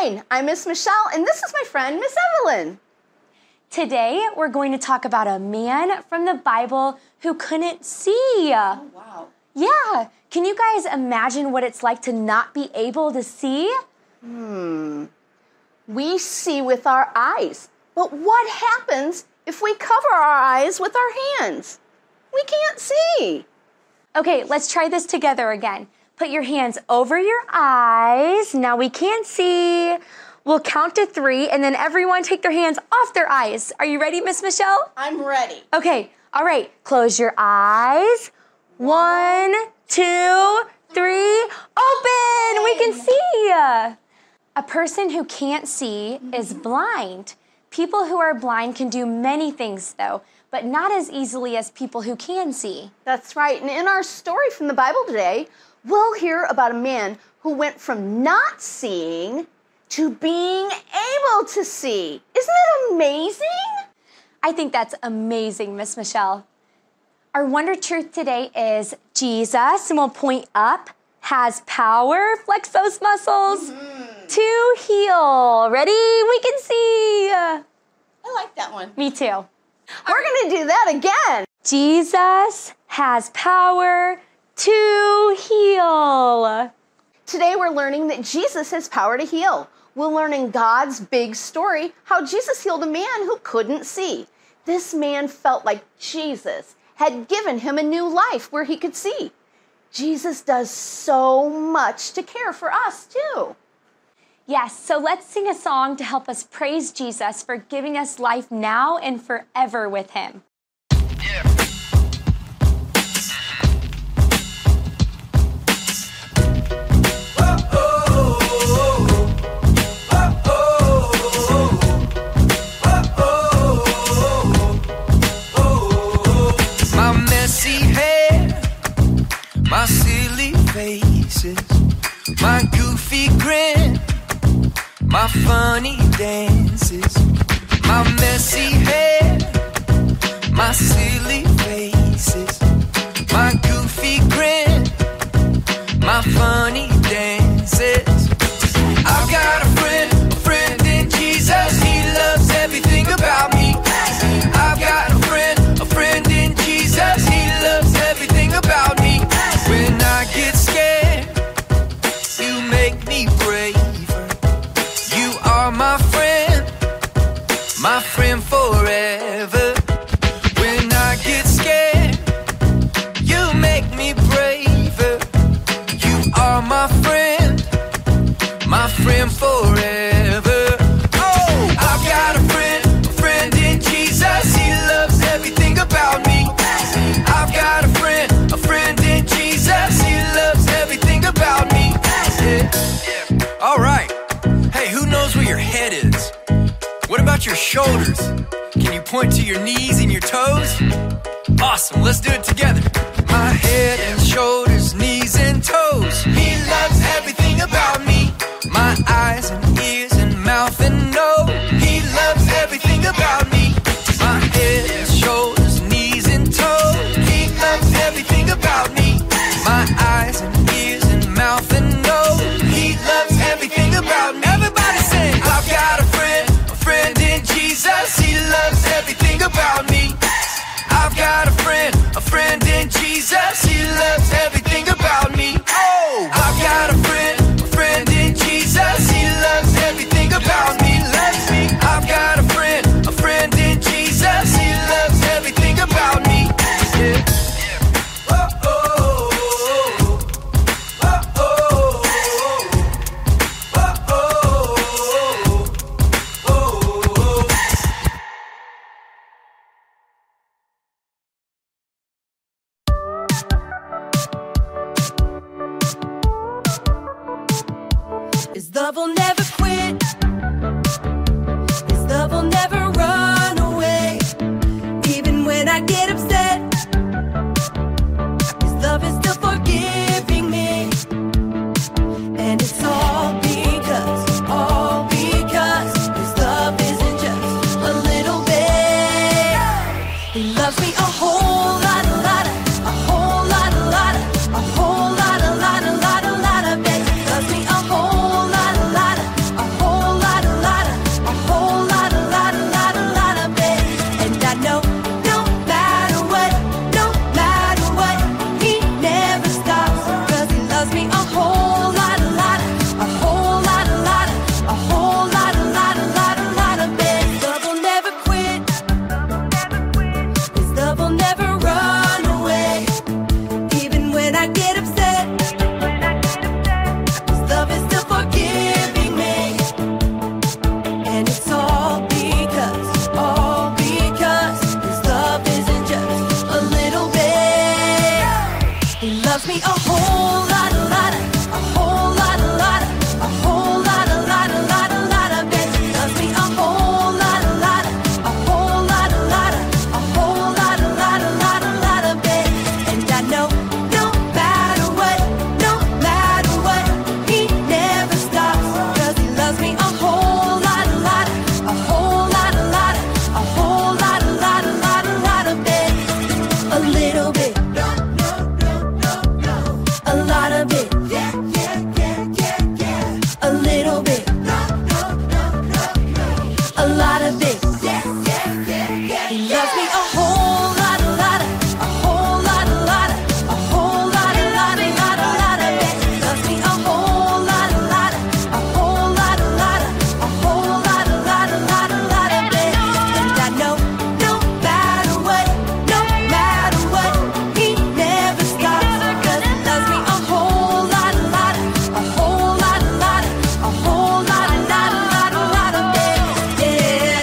Fine. I'm Miss Michelle, and this is my friend, Miss Evelyn. Today, we're going to talk about a man from the Bible who couldn't see. Oh, wow. Yeah. Can you guys imagine what it's like to not be able to see? We see with our eyes, but what happens if we cover our eyes with our hands? We can't see. Okay, let's try this together again. Put your hands over your eyes. Now we can't see. We'll count to 3, and then everyone take their hands off their eyes. Are you ready, Miss Michelle? I'm ready. Okay, all right. Close your eyes. 1, 2, 3. Open! We can see. A person who can't see is blind. People who are blind can do many things, though, but not as easily as people who can see. That's right. And in our story from the Bible today, we'll hear about a man who went from not seeing to being able to see. Isn't that amazing? I think that's amazing, Miss Michelle. Our wonder truth today is Jesus, and we'll point up, has power, flex those muscles, to heal. Ready? We can see. I like that one. Me too. We're going to do that again. Jesus has power to heal. Today we're learning that Jesus has power to heal. We'll learn in God's big story how Jesus healed a man who couldn't see. This man felt like Jesus had given him a new life where he could see. Jesus does so much to care for us too. Yes, so let's sing a song to help us praise Jesus for giving us life now and forever with him. My messy hair, my silly faces, my goofy grin, my funny dances, my messy hair, my silly faces, my goofy grin, my funny dances. I've got a friend in Jesus. He loves everything about me. I've got a friend in Jesus. He loves everything about me. When I get scared, you make me braver. You are my friend forever. When I get scared, you make me braver. You are my friend forever. Oh, I've got a friend in Jesus. He loves everything about me. I've got a friend in Jesus. He loves everything about me. Yeah. All right. Hey, who knows where your head is? What about your shoulders? Can you point to your knees and your toes? Awesome, let's do it together. My head and shoulders, knees and toes. He loves everything about me. My eyes and ears and mouth and nose. He loves everything about me. My head and shoulders, knees and toes. He loves everything about me. My eyes and ears and mouth and nose. He loves everything about me. Everybody sing. I've got a friend in Jesus. He loves everything about me. I've got a friend in Jesus. He loves everything about me. Oh, I've got a friend a lot of this. He loves me a whole lot, a lot of, a whole lot, a lot of, a whole lot, a lot, a lot, a lot of it. He loves me a whole lot, a lot of, a whole lot, a lot of, a whole lot, a lot, a lot, a lot of it. And I know no matter what, he never stops. 'Cause he loves me a whole lot, a lot of, a whole lot, a lot of, a whole lot, a lot, a lot, a lot of it. Yeah.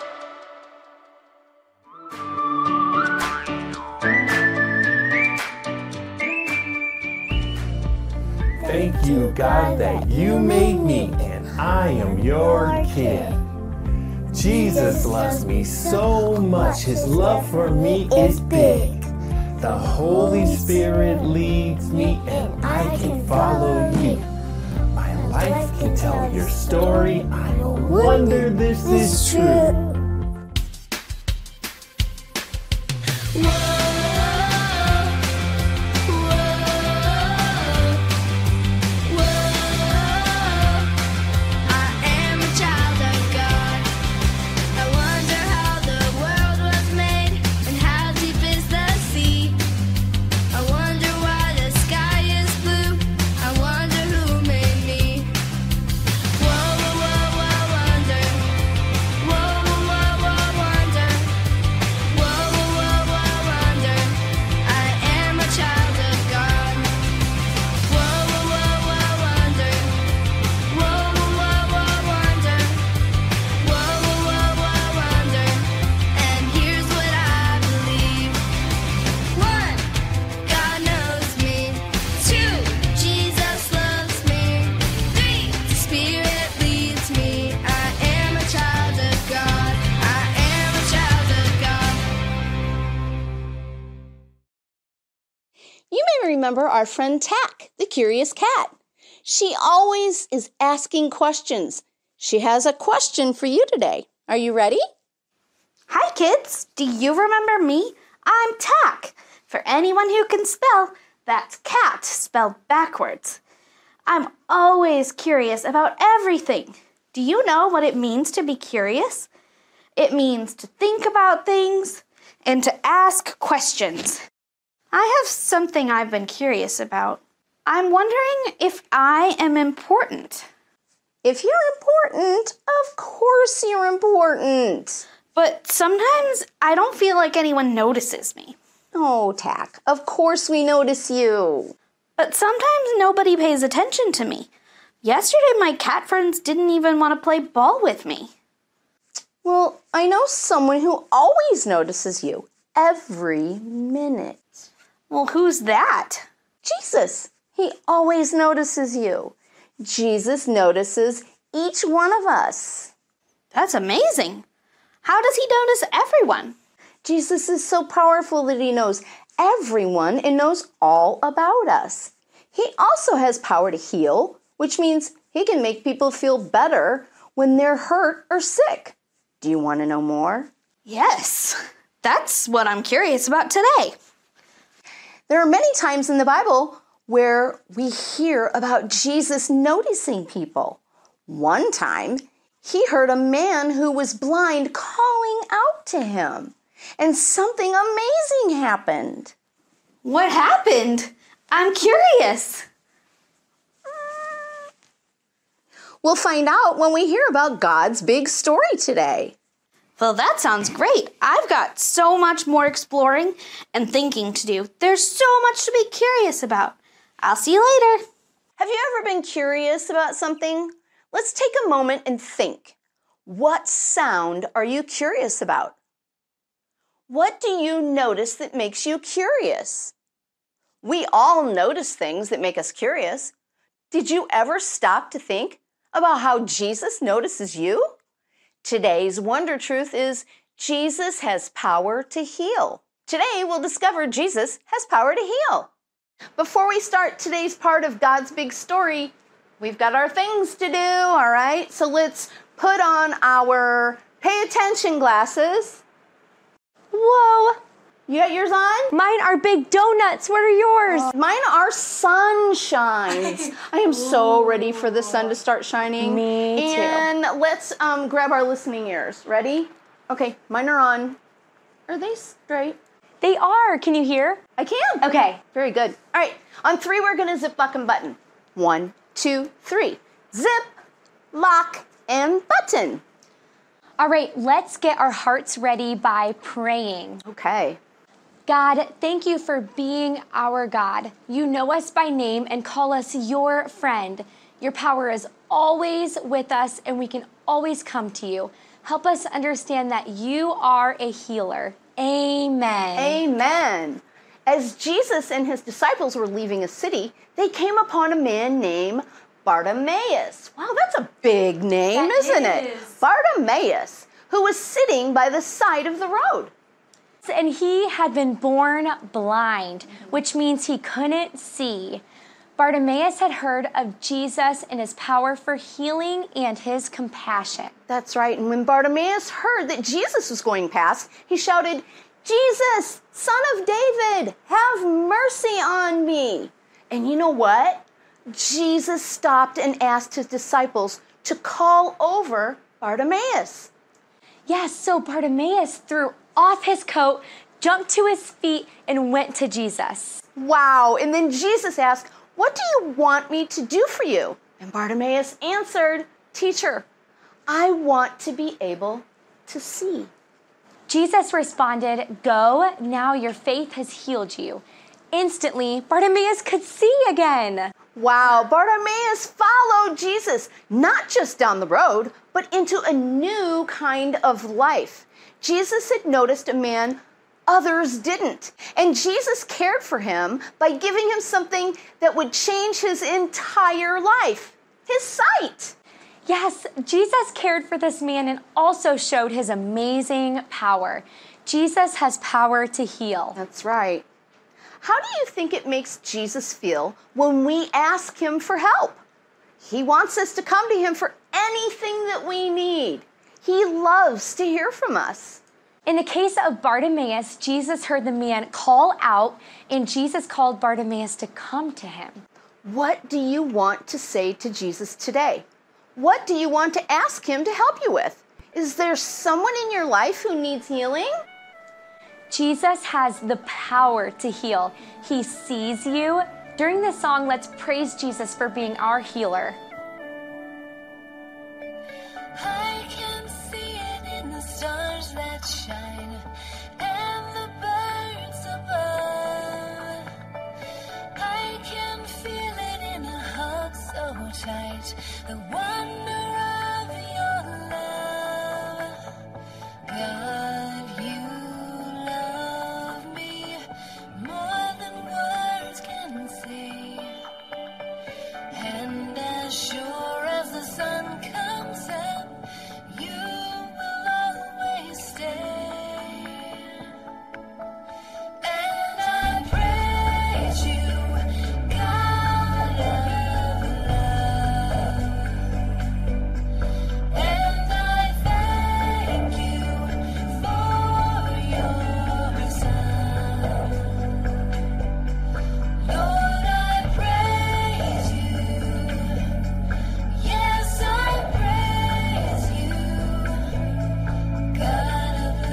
Thank you, God, that you made me and I am your kid. Jesus loves me so much. His love for me is big. The Holy Spirit leads me and I can follow you. My life can tell your story. I no wonder this is true. You may remember our friend Tack, the curious cat. She always is asking questions. She has a question for you today. Are you ready? Hi kids, do you remember me? I'm Tack. For anyone who can spell, that's cat spelled backwards. I'm always curious about everything. Do you know what it means to be curious? It means to think about things and to ask questions. I have something I've been curious about. I'm wondering if I am important. If you're important, of course you're important. But sometimes I don't feel like anyone notices me. Oh, Tack, of course we notice you. But sometimes nobody pays attention to me. Yesterday my cat friends didn't even want to play ball with me. Well, I know someone who always notices you, every minute. Well, who's that? Jesus. He always notices you. Jesus notices each one of us. That's amazing. How does he notice everyone? Jesus is so powerful that he knows everyone and knows all about us. He also has power to heal, which means he can make people feel better when they're hurt or sick. Do you want to know more? Yes, that's what I'm curious about today. There are many times in the Bible where we hear about Jesus noticing people. One time, he heard a man who was blind calling out to him, and something amazing happened. What happened? I'm curious. We'll find out when we hear about God's big story today. Well, that sounds great. I've got so much more exploring and thinking to do. There's so much to be curious about. I'll see you later. Have you ever been curious about something? Let's take a moment and think. What sound are you curious about? What do you notice that makes you curious? We all notice things that make us curious. Did you ever stop to think about how Jesus notices you? Today's Wonder Truth is Jesus has power to heal. Today we'll discover Jesus has power to heal. Before we start today's part of God's big story, we've got our things to do, all right? So let's put on our pay attention glasses. Whoa, You got yours on? Mine are big donuts. What are yours? Mine are sunshines. I am so ready for the sun to start shining. Me too. And let's grab our listening ears. Ready? Okay, mine are on. Are they straight? They are. Can you hear? I can. Okay. Very good. All right. On 3, we're going to zip, lock, and button. 1, 2, 3. Zip, lock, and button. All right, let's get our hearts ready by praying. Okay. God, thank you for being our God. You know us by name and call us your friend. Your power is always with us, and we can always come to you. Help us understand that you are a healer. Amen. Amen. As Jesus and his disciples were leaving a city, they came upon a man named Bartimaeus. Wow, that's a big name, isn't it? Bartimaeus, who was sitting by the side of the road. And he had been born blind, which means he couldn't see. Bartimaeus had heard of Jesus and his power for healing and his compassion. That's right. And when Bartimaeus heard that Jesus was going past, he shouted, "Jesus, Son of David, have mercy on me." And you know what? Jesus stopped and asked his disciples to call over Bartimaeus. Yes, so Bartimaeus threw off his coat, jumped to his feet, and went to Jesus. Wow. And then Jesus asked, "What do you want me to do for you?" And Bartimaeus answered, "Teacher, I want to be able to see." Jesus responded, "Go, now your faith has healed you." Instantly, Bartimaeus could see again. Wow, Bartimaeus followed Jesus, not just down the road, but into a new kind of life. Jesus had noticed a man others didn't, and Jesus cared for him by giving him something that would change his entire life, his sight. Yes, Jesus cared for this man and also showed his amazing power. Jesus has power to heal. That's right. How do you think it makes Jesus feel when we ask him for help? He wants us to come to him for anything that we need. He loves to hear from us. In the case of Bartimaeus, Jesus heard the man call out, and Jesus called Bartimaeus to come to him. What do you want to say to Jesus today? What do you want to ask him to help you with? Is there someone in your life who needs healing? Jesus has the power to heal. He sees you. During this song, let's praise Jesus for being our healer. I can see it in the stars that shine and the birds above. I can feel it in a hug so tight, the wonder of your love. God, you love me more than words can say. And as sure as the sun comes up, you will always stay. And I praise you, God of love. And I thank you for your Son. Lord, I praise you. Yes, I praise you, God of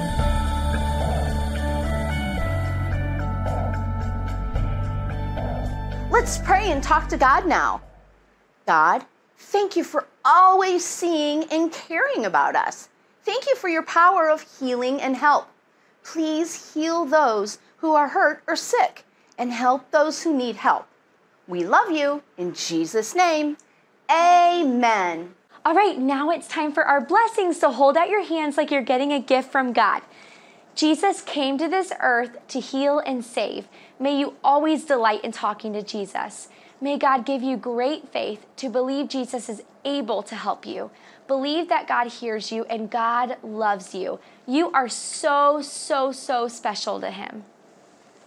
love. Let's pray and talk to God now. God, thank you for always seeing and caring about us. Thank you for your power of healing and help. Please heal those who are hurt or sick and help those who need help. We love you. In Jesus' name, amen. All right, now it's time for our blessings, so hold out your hands like you're getting a gift from God. Jesus came to this earth to heal and save. May you always delight in talking to Jesus. May God give you great faith to believe Jesus is able to help you. Believe that God hears you and God loves you. You are so, so, so special to him.